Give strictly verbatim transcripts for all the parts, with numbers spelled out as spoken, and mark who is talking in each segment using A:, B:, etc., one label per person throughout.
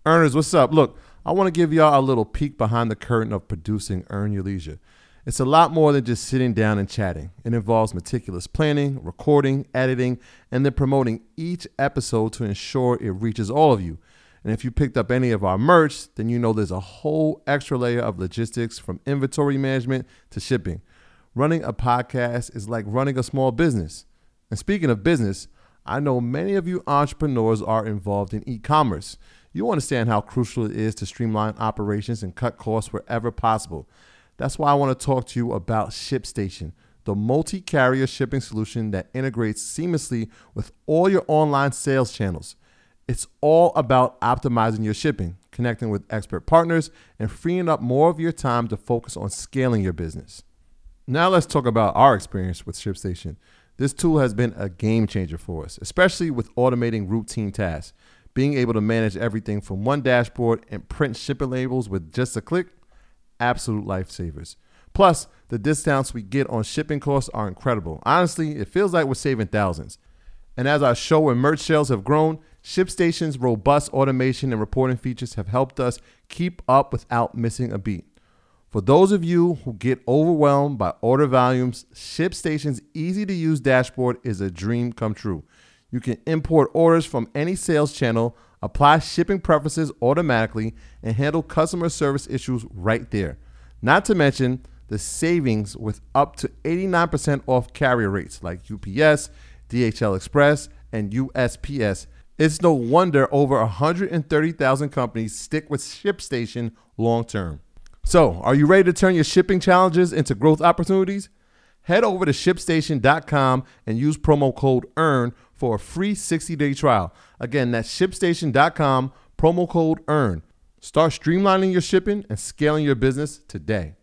A: Earners, what's up? Look, I want to give y'all a little peek behind the curtain of producing Earn Your Leisure. It's a lot more than just sitting down and chatting. It involves meticulous planning, recording, editing, and then promoting each episode to ensure it reaches all of you. And if you picked up any of our merch, then you know there's a whole extra layer of logistics from inventory management to shipping. Running a podcast is like running a small business. And speaking of business, I know many of you entrepreneurs are involved in e-commerce. You understand how crucial it is to streamline operations and cut costs wherever possible. That's why I want to talk to you about ShipStation, the multi-carrier shipping solution that integrates seamlessly with all your online sales channels. It's all about optimizing your shipping, connecting with expert partners, and freeing up more of your time to focus on scaling your business. Now let's talk about our experience with ShipStation. This tool has been a game changer for us, especially with automating routine tasks. Being able to manage everything from one dashboard and print shipping labels with just a click, absolute lifesavers. Plus, the discounts we get on shipping costs are incredible. Honestly, it feels like we're saving thousands. And as our show and merch sales have grown, ShipStation's robust automation and reporting features have helped us keep up without missing a beat. For those of you who get overwhelmed by order volumes, ShipStation's easy-to-use dashboard is a dream come true. You can import orders from any sales channel, apply shipping preferences automatically, and handle customer service issues right there. Not to mention the savings with up to eighty-nine percent off carrier rates like U P S, D H L Express, and U S P S. It's no wonder over one hundred thirty thousand companies stick with ShipStation long term. So, are you ready to turn your shipping challenges into growth opportunities? Head over to ship station dot com and use promo code EARN for a free sixty-day trial. Again, that's ship station dot com, promo code EARN. Start streamlining your shipping and scaling your business today.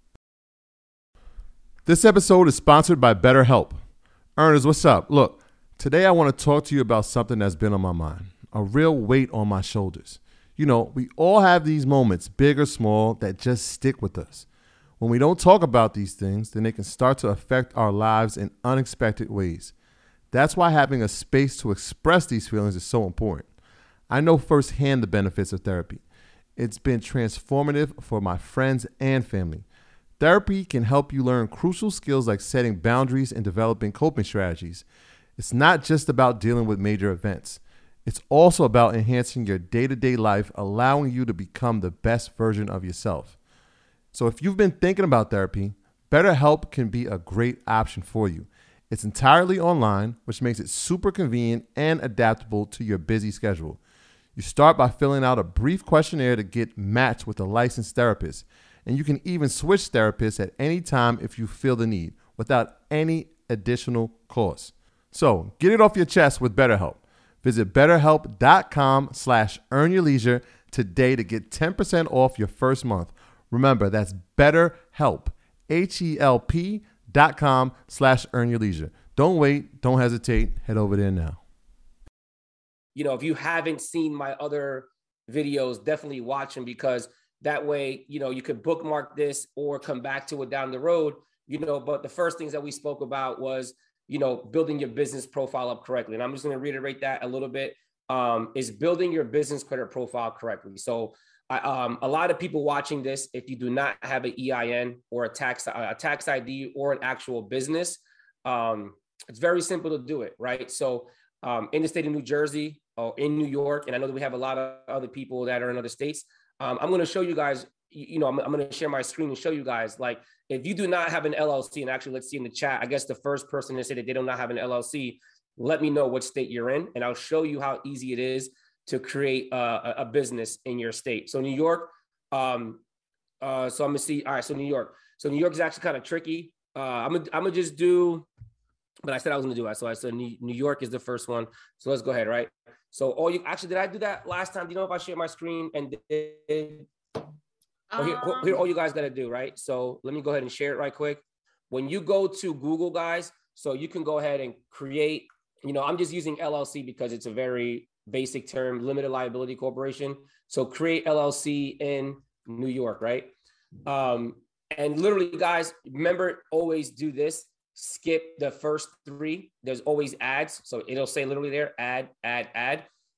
A: This episode is sponsored by BetterHelp. Earners, what's up? Look, today I want to talk to you about something that's been on my mind, a real weight on my shoulders. You know, we all have these moments, big or small, that just stick with us. When we don't talk about these things, then they can start to affect our lives in unexpected ways. That's why having a space to express these feelings is so important. I know firsthand the benefits of therapy. It's been transformative for my friends and family. Therapy can help you learn crucial skills like setting boundaries and developing coping strategies. It's not just about dealing with major events. It's also about enhancing your day-to-day life, allowing you to become the best version of yourself. So if you've been thinking about therapy, BetterHelp can be a great option for you. It's entirely online, which makes it super convenient and adaptable to your busy schedule. You start by filling out a brief questionnaire to get matched with a licensed therapist, and you can even switch therapists at any time if you feel the need, without any additional cost. So get it off your chest with BetterHelp. Visit betterhelp.com slash earnyourleisure today to get ten percent off your first month. Remember, that's BetterHelp, H-E-L-P dot com slash earnyourleisure. Don't wait. Don't hesitate. Head over there now.
B: You know, if you haven't seen my other videos, definitely watch them, because that way, you know, you could bookmark this or come back to it down the road, you know. But the first things that we spoke about was, you know, building your business profile up correctly. And I'm just going to reiterate that a little bit, um, is building your business credit profile correctly. So I, um, a lot of people watching this, if you do not have an E I N or a tax, a tax I D or an actual business, um, it's very simple to do it, right? So um, in the state of New Jersey or in New York, and I know that we have a lot of other people that are in other states, um, I'm going to show you guys, you know, I'm, I'm going to share my screen and show you guys, like, if you do not have an L L C, and actually let's see in the chat, I guess the first person to say that they do not have an L L C, let me know what state you're in, and I'll show you how easy it is to create a, a business in your state. So New York, um, uh, so I'm gonna see, all right, so New York. So New York is actually kind of tricky. Uh, I'm gonna, I'm gonna just do, but I said I was gonna do that. So I said New, New York is the first one. So let's go ahead, right? So all you, actually, did I do that last time? Do you know if I shared my screen and did, oh, here, here, all you guys gotta do, right? So let me go ahead and share it right quick. When you go to Google, guys, so you can go ahead and create, you know, I'm just using L L C because it's a very basic term, limited liability corporation. So create L L C in New York, right? Um, and literally, guys, remember, always do this. Skip the first three. There's always ads. So it'll say literally there, add, add, add.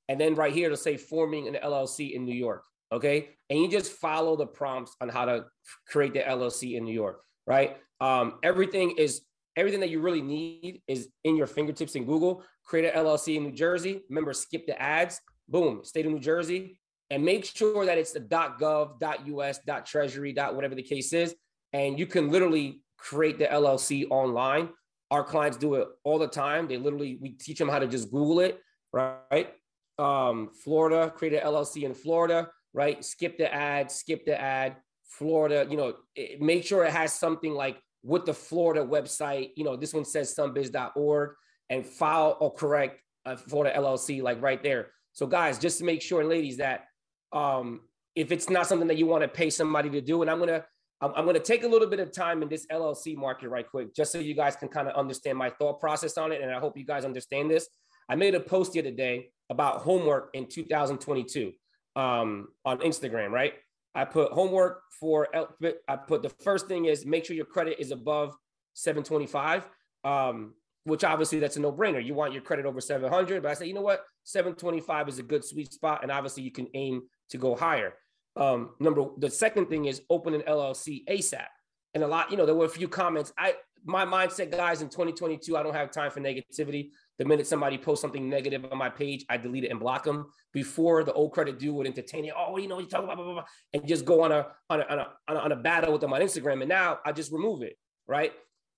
B: And then right here, it'll say forming an L L C in New York. Okay. And you just follow the prompts on how to create the L L C in New York, right? Um, everything is, everything that you really need is in your fingertips in Google. Create an L L C in New Jersey. Remember, skip the ads. Boom, state of New Jersey. And make sure that it's the .gov, .us, .treasury, whatever the case is. And you can literally create the L L C online. Our clients do it all the time. They literally, we teach them how to just Google it, right? Um, Florida, create an L L C in Florida, right? Skip the ad, skip the ad, Florida, you know, it, make sure it has something like with the Florida website, you know, this one says sunbiz dot org, and file or correct uh, Florida L L C, like right there. So guys, just to make sure, and ladies, that um, if it's not something that you want to pay somebody to do, and I'm going to, I'm, I'm going to take a little bit of time in this L L C market right quick, just so you guys can kind of understand my thought process on it. And I hope you guys understand this. I made a post the other day about homework in two thousand twenty-two um, on Instagram, right? I put homework for, I put the first thing is make sure your credit is above seven twenty-five, um, which obviously that's a no brainer. You want your credit over seven hundred, but I say, you know what? seven twenty-five is a good sweet spot. And obviously you can aim to go higher. Um, number, the second thing is open an L L C ASAP. And a lot, you know, there were a few comments. I, my mindset, guys, in twenty twenty-two, I don't have time for negativity. The minute somebody posts something negative on my page, I delete it and block them. Before the old credit dude would entertain it. Oh, you know, you talk about blah, blah, blah, and just go on a, on a, on a, on a, on a battle with them on Instagram. And now I just remove it, right?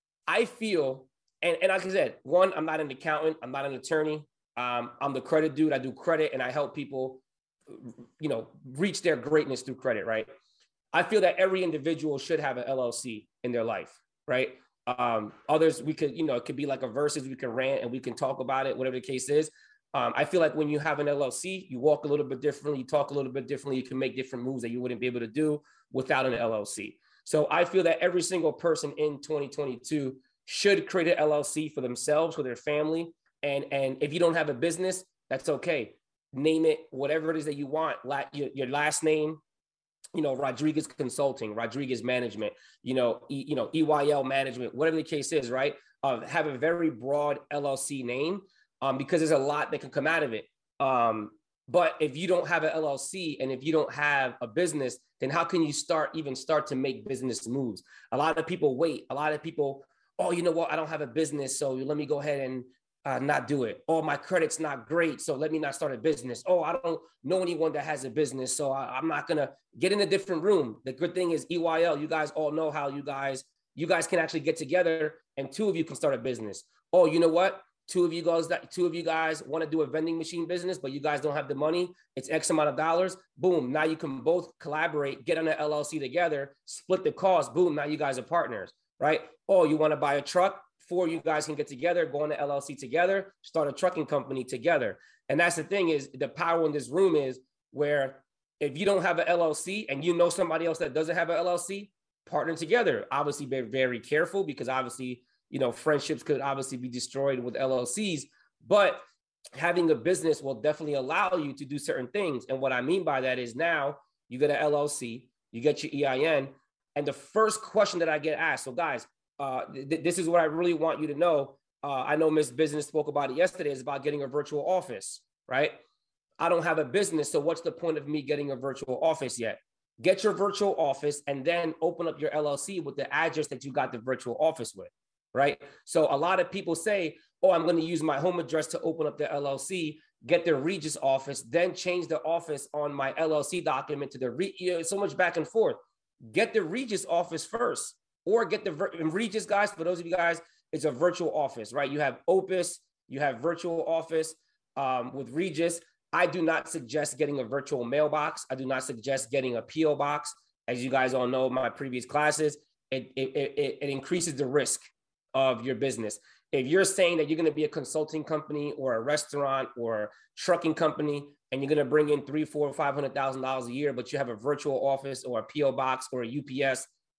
B: I feel, and, and like I said, one, I'm not an accountant. I'm not an attorney. Um, I'm the credit dude. I do credit and I help people, you know, reach their greatness through credit, right? I feel that every individual should have an L L C in their life, right? Um, others, we could, you know, it could be like a versus, we can rant and we can talk about it, whatever the case is. Um, I feel like when you have an L L C, you walk a little bit differently, you talk a little bit differently, you can make different moves that you wouldn't be able to do without an L L C. So I feel that every single person in twenty twenty-two should create an L L C for themselves, for their family. And, and if you don't have a business, that's okay. Name it whatever it is that you want, like your, your last name, you know, Rodriguez Consulting, Rodriguez Management, you know, e, you know, E Y L Management, whatever the case is, right? Uh, have a very broad L L C name um, because there's a lot that can come out of it. Um, but if you don't have an L L C and if you don't have a business, then how can you start, even start to make business moves? A lot of people wait. A lot of people, oh, you know what? I don't have a business, so let me go ahead and Uh, not do it. Oh, my credit's not great, so let me not start a business. Oh, I don't know anyone that has a business, so I, I'm not gonna get in a different room. The good thing is E Y L, you guys all know how you guys, you guys can actually get together and two of you can start a business. Oh, you know what? Two of you guys, that two of you guys want to do a vending machine business, but you guys don't have the money. It's X amount of dollars. Boom. Now you can both collaborate, get on an L L C together, split the cost. Boom. Now you guys are partners, right? Oh, you want to buy a truck? Four of you guys can get together, go on the L L C together, start a trucking company together. And that's the thing is the power in this room is where if you don't have an L L C and you know somebody else that doesn't have an L L C, partner together. Obviously be very careful because obviously, you know, friendships could obviously be destroyed with L L Cs, but having a business will definitely allow you to do certain things. And what I mean by that is now you get an L L C, you get your E I N. And the first question that I get asked, so guys, Uh, th- this is what I really want you to know. Uh, I know Miss Business spoke about it yesterday. It's about getting a virtual office, right? I don't have a business, so what's the point of me getting a virtual office yet? Get your virtual office and then open up your L L C with the address that you got the virtual office with, right? So a lot of people say, oh, I'm going to use my home address to open up the L L C, get the Regis office, then change the office on my L L C document to the, Re- you know, so much back and forth. Get the Regis office first. Or get the Regis, guys, for those of you guys, it's a virtual office, right? You have Opus, you have virtual office um, with Regis. I do not suggest getting a virtual mailbox. I do not suggest getting a P O box. As you guys all know, my previous classes, it, it, it, it increases the risk of your business. If you're saying that you're going to be a consulting company or a restaurant or a trucking company, and you're going to bring in three, four, five hundred thousand dollars a year, but you have a virtual office or a P O box or a U P S,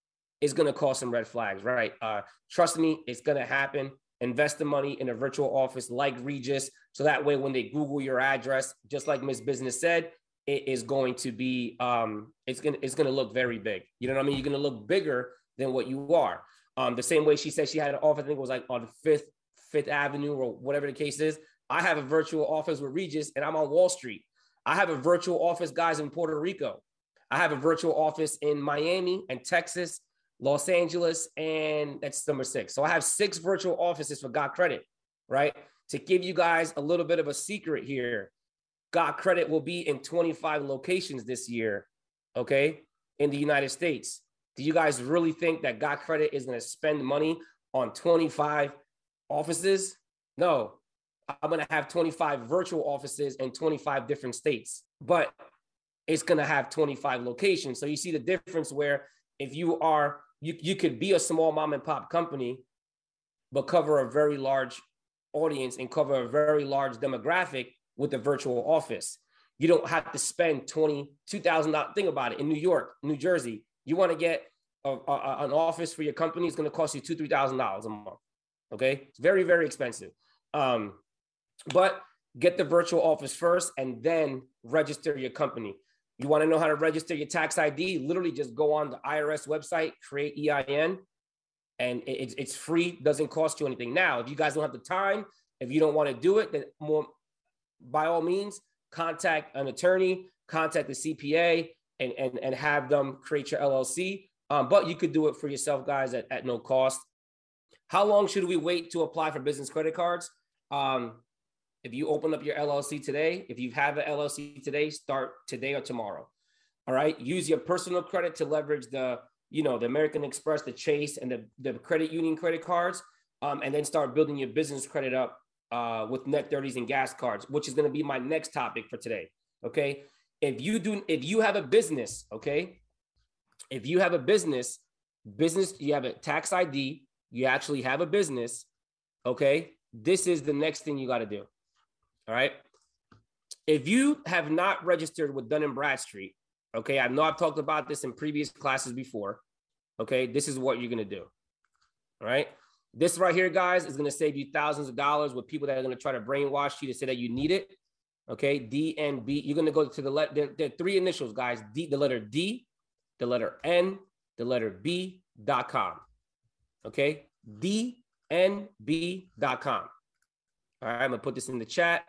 B: is going to cause some red flags, right? Uh, trust me, it's going to happen. Invest the money in a virtual office like Regis. So that way, when they Google your address, just like Miss Business said, it is going to be, um, it's going to, it's going to look very big. You know what I mean? You're going to look bigger than what you are. Um, the same way she said she had an office, I think it was like on Fifth, Fifth Avenue or whatever the case is. I have a virtual office with Regis and I'm on Wall Street. I have a virtual office, guys, in Puerto Rico. I have a virtual office in Miami and Texas, Los Angeles, and that's number six. So I have six virtual offices for Got Credit, right? To give you guys a little bit of a secret here, Got Credit will be in twenty-five locations this year, okay, in the United States. Do you guys really think that Got Credit is going to spend money on twenty-five offices? No, I'm going to have twenty-five virtual offices in twenty-five different states, but it's going to have twenty-five locations. So you see the difference where if you are, you, you could be a small mom and pop company, but cover a very large audience and cover a very large demographic with the virtual office. You don't have to spend twenty-two thousand dollars. Think about it. In New York, New Jersey, you want to get a, a, an office for your company, it's going to cost you two thousand dollars, three thousand dollars a month. Okay. It's very, very expensive. Um, but get the virtual office first and then register your company. You want to know how to register your tax I D? Literally just go on the I R S website, create E I N, and it's, it's free, doesn't cost you anything. Now, if you guys don't have the time, if you don't want to do it, then more, by all means, contact an attorney, contact the C P A, and, and, and have them create your L L C. Um, but you could do it for yourself, guys, at, at no cost. How long should we wait to apply for business credit cards? Um, if you open up your L L C today, if you have an L L C today, start today or tomorrow. All right. Use your personal credit to leverage the, you know, the American Express, the Chase, and the, the credit union credit cards, um, and then start building your business credit up uh, with net thirties and gas cards, which is going to be my next topic for today. Okay. If you do, if you have a business, okay, if you have a business, business, you have a tax I D, you actually have a business, okay, this is the next thing you got to do. All right. If you have not registered with Dun and Bradstreet, okay, I know I've talked about this in previous classes before. Okay, this is what you're going to do. All right. This right here, guys, is going to save you thousands of dollars with people that are going to try to brainwash you to say that you need it. Okay, D N B. You're going to go to the letter, there, there are three initials, guys. D, the letter D, the letter N, the letter B dot com. Okay, D N B dot com. All right, I'm going to put this in the chat,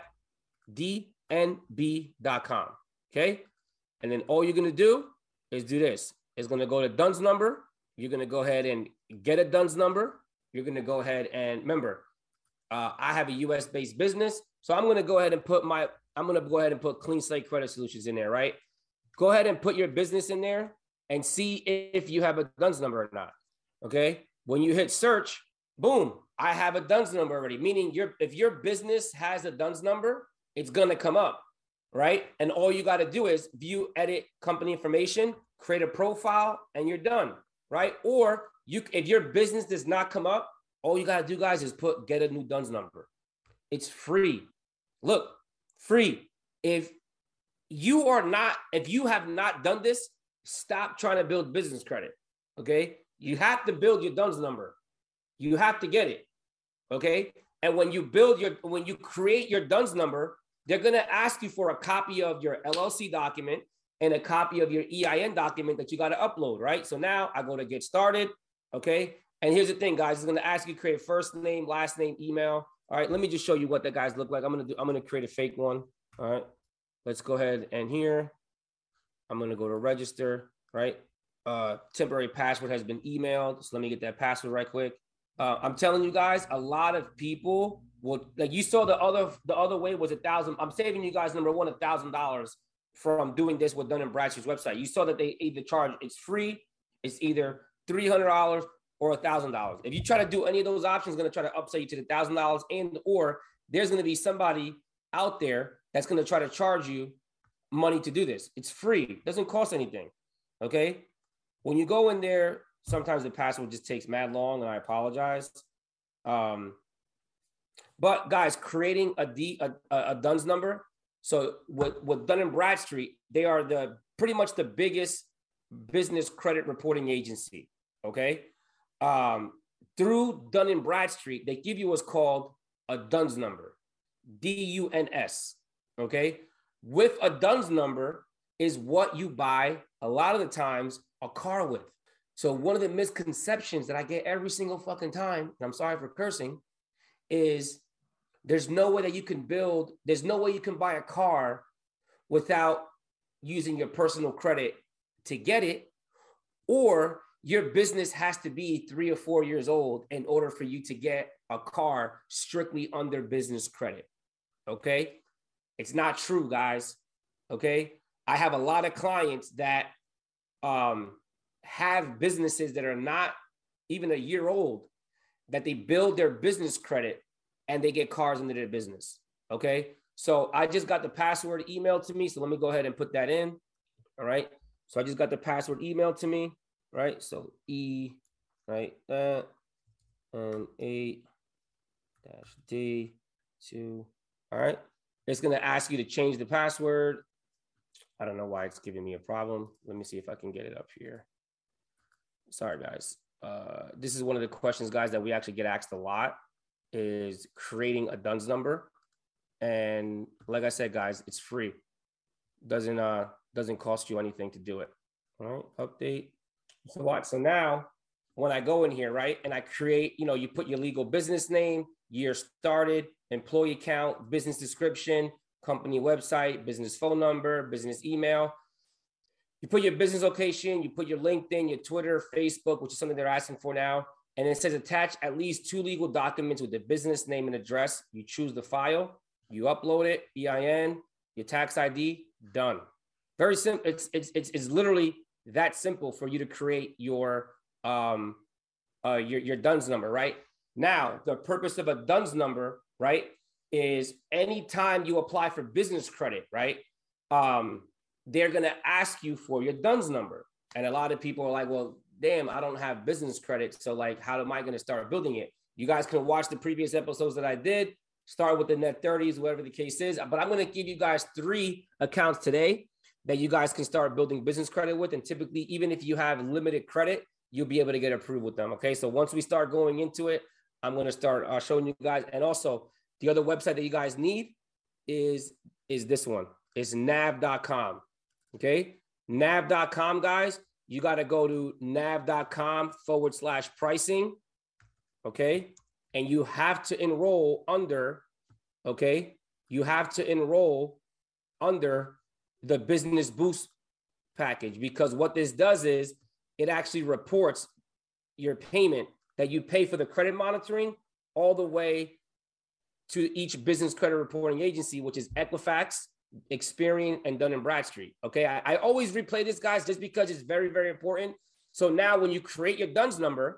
B: D N B dot com. Okay, and then all you're going to do is do this. It's going to go to D U N S number. You're going to go ahead and get a D U N S number. You're going to go ahead and remember, uh, I have a U S based business. So I'm going to go ahead and put my, I'm going to go ahead and put Clean Slate Credit Solutions in there, right? Go ahead and put your business in there and see if you have a D U N S number or not. Okay. When you hit search, boom, I have a D U N S number already. Meaning your, if your business has a D U N S number, it's going to come up, right? And all you got to do is view, edit company information, create a profile, and you're done, right? Or you, if your business does not come up, all you got to do, guys, is put get a new D U N S number. It's free. Look, free. If you are not, if you have not done this, stop trying to build business credit, okay? You have to build your D U N S number. You have to get it, okay? And when you build your, when you create your D U N S number, they're going to ask you for a copy of your L L C document and a copy of your E I N document that you got to upload, right? So now I go to get started, okay? And here's the thing, guys. It's going to ask you to create first name, last name, email. All right, let me just show you what the guys look like. I'm going to do, I'm going to create a fake one. All right, let's go ahead and here, I'm going to go to register, right? Uh, temporary password has been emailed. So let me get that password right quick. Uh, I'm telling you guys, a lot of people will, like you saw the other, the other way was a thousand. I'm saving you guys, number one, a thousand dollars from doing this with Dun and Bradstreet's website. You saw that they either charge, it's free, it's either three hundred dollars or a thousand dollars. If you try to do any of those options, it's going to try to upsell you to the thousand dollars, and or there's going to be somebody out there that's going to try to charge you money to do this. It's free. It doesn't cost anything. Okay. When you go in there, sometimes the password just takes mad long, and I apologize. Um, but guys, creating a D a, a D U N S number. So with, with Dun and Bradstreet, they are the pretty much the biggest business credit reporting agency. Okay. Um, through Dun and Bradstreet, they give you what's called a D U N S number, D U N S. Okay. With a D U N S number is what you buy a lot of the times a car with. So one of the misconceptions that I get every single fucking time, and I'm sorry for cursing, is there's no way that you can build, there's no way you can buy a car without using your personal credit to get it, or your business has to be three or four years old in order for you to get a car strictly under business credit. Okay. It's not true, guys. Okay. I have a lot of clients that um, have businesses that are not even a year old, that they build their business credit and they get cars into their business. Okay. So I just got the password emailed to me. So let me go ahead and put that in. All right. So I just got the password emailed to me. Right. So E, right. That and eight dash D two. All right. It's going to ask you to change the password. I don't know why it's giving me a problem. Let me see if I can get it up here. Sorry, guys. Uh, this is one of the questions, guys, that we actually get asked a lot, is creating a D U N S number. And like I said, guys, it's free. Doesn't uh doesn't cost you anything to do it. All right, update. So what? So now when I go in here, right, and I create, you know, you put your legal business name, year started, employee account, business description, company website, business phone number, business email. You put your business location, you put your LinkedIn, your Twitter, Facebook, which is something they're asking for now. And it says attach at least two legal documents with the business name and address. You choose the file, you upload it, E I N, your tax I D, done. Very simple. It's, it's, it's, it's literally that simple for you to create your, um, uh, your, your D U N S number, right? Now, the purpose of a D U N S number, right, is anytime you apply for business credit, right, um, they're going to ask you for your D U N S number. And a lot of people are like, well, damn, I don't have business credit. So like, how am I going to start building it? You guys can watch the previous episodes that I did, start with the net thirties, whatever the case is. But I'm going to give you guys three accounts today that you guys can start building business credit with. And typically, even if you have limited credit, you'll be able to get approved with them. Okay. So once we start going into it, I'm going to start uh, showing you guys. And also the other website that you guys need is, is this one. It's nav dot com. Okay. nav dot com, guys. You got to go to nav.com forward slash pricing. Okay. And you have to enroll under, okay. You have to enroll under the Business Boost package, because what this does is it actually reports your payment that you pay for the credit monitoring all the way to each business credit reporting agency, which is Equifax, Experian, and Dun and Bradstreet. Okay, I, I always replay this, guys, just because it's very, very important. So now when you create your D U N S number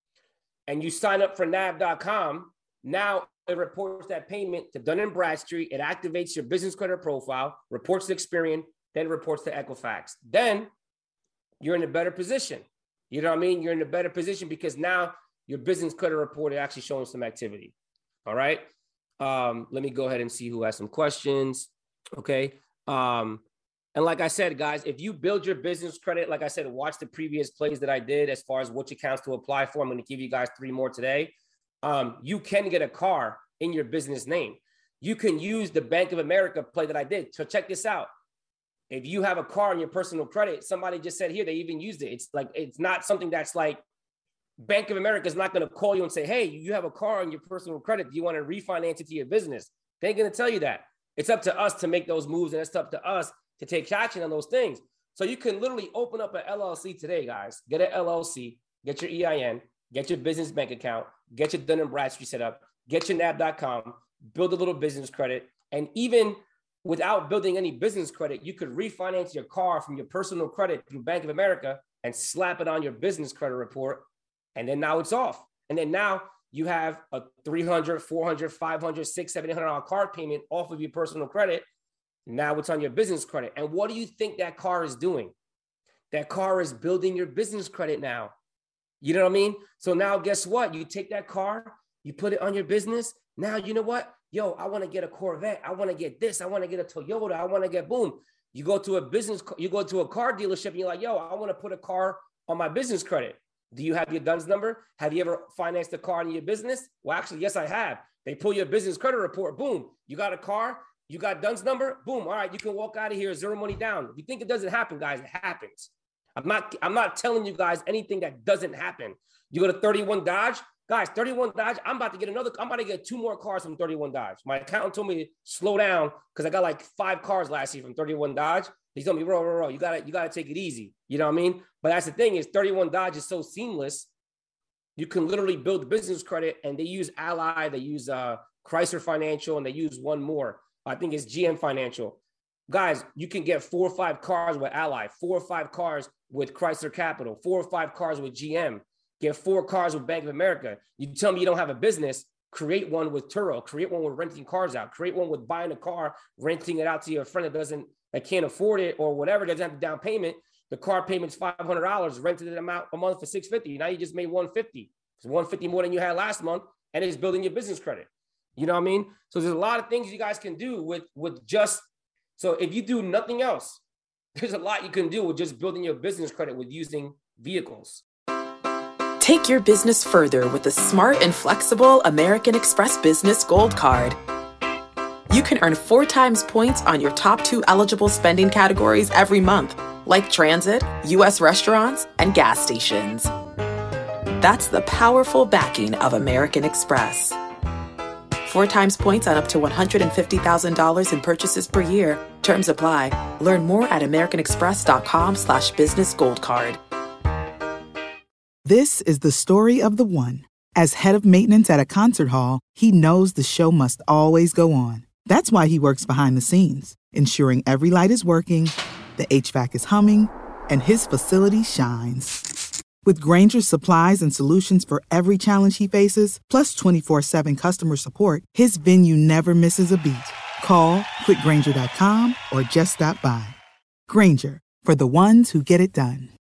B: and you sign up for nav dot com, now it reports that payment to Dun and Bradstreet. It activates your business credit profile, reports to Experian, then reports to Equifax. Then you're in a better position. You know what I mean? You're in a better position because now your business credit report is actually showing some activity. All right. Um, let me go ahead and see who has some questions. Okay. Um, and like I said, guys, if you build your business credit, like I said, watch the previous plays that I did as far as which accounts to apply for. I'm going to give you guys three more today. Um, you can get a car in your business name. You can use the Bank of America play that I did. So check this out. If you have a car in your personal credit, somebody just said here, they even used it. It's like, it's not something that's like, Bank of America is not going to call you and say, hey, you have a car on your personal credit. Do you want to refinance it to your business? They ain't going to tell you that. It's up to us to make those moves, and it's up to us to take action on those things. So you can literally open up an L L C today, guys. Get an L L C, get your E I N, get your business bank account, get your Dun and Bradstreet set up, get your nav dot com, build a little business credit. And even without building any business credit, you could refinance your car from your personal credit through Bank of America and slap it on your business credit report. And then now it's off. And then now you have a three hundred, four hundred, five hundred, six hundred, seven hundred dollars card payment off of your personal credit. Now it's on your business credit. And what do you think that car is doing? That car is building your business credit now. You know what I mean? So now guess what? You take that car, you put it on your business. Now, you know what? Yo, I want to get a Corvette. I want to get this. I want to get a Toyota. I want to get boom. You go to a business, you go to a car dealership and you're like, yo, I want to put a car on my business credit. Do you have your D U N S number? Have you ever financed a car in your business? Well, actually, yes, I have. They pull your business credit report. Boom. You got a car. You got D U N S number. Boom. All right. You can walk out of here, zero money down. If you think it doesn't happen, guys, it happens. I'm not, I'm not telling you guys anything that doesn't happen. You go to thirty-one Dodge. Guys, thirty-one Dodge, I'm about to get another, I'm about to get two more cars from thirty-one Dodge. My accountant told me to slow down because I got like five cars last year from thirty-one Dodge. He told me, bro, bro, bro, you gotta, you gotta take it easy. You know what I mean? But that's the thing is thirty-one Dodge is so seamless. You can literally build business credit, and they use Ally, they use uh, Chrysler Financial, and they use one more. I think it's G M Financial. Guys, you can get four or five cars with Ally, four or five cars with Chrysler Capital, four or five cars with G M. Get four cars with Bank of America. You tell me you don't have a business, create one with Turo, create one with renting cars out, create one with buying a car, renting it out to your friend that doesn't, that can't afford it or whatever, doesn't have the down payment. The car payment's five hundred dollars, rented it out a month for six hundred fifty dollars. Now you just made one hundred fifty dollars. It's one hundred fifty dollars more than you had last month, and it's building your business credit. You know what I mean? So there's a lot of things you guys can do with, with just, so if you do nothing else, there's a lot you can do with just building your business credit with using vehicles.
C: Take your business further with the smart and flexible American Express Business Gold Card. You can earn four times points on your top two eligible spending categories every month, like transit, U S restaurants, and gas stations. That's the powerful backing of American Express. Four times points on up to one hundred fifty thousand dollars in purchases per year. Terms apply. Learn more at americanexpress.com slash business gold card.
D: This is the story of the one. As head of maintenance at a concert hall, he knows the show must always go on. That's why he works behind the scenes, ensuring every light is working, the H V A C is humming, and his facility shines. With Grainger's supplies and solutions for every challenge he faces, plus twenty-four seven customer support, his venue never misses a beat. Call quick grainger dot com or just stop by. Grainger, for the ones who get it done.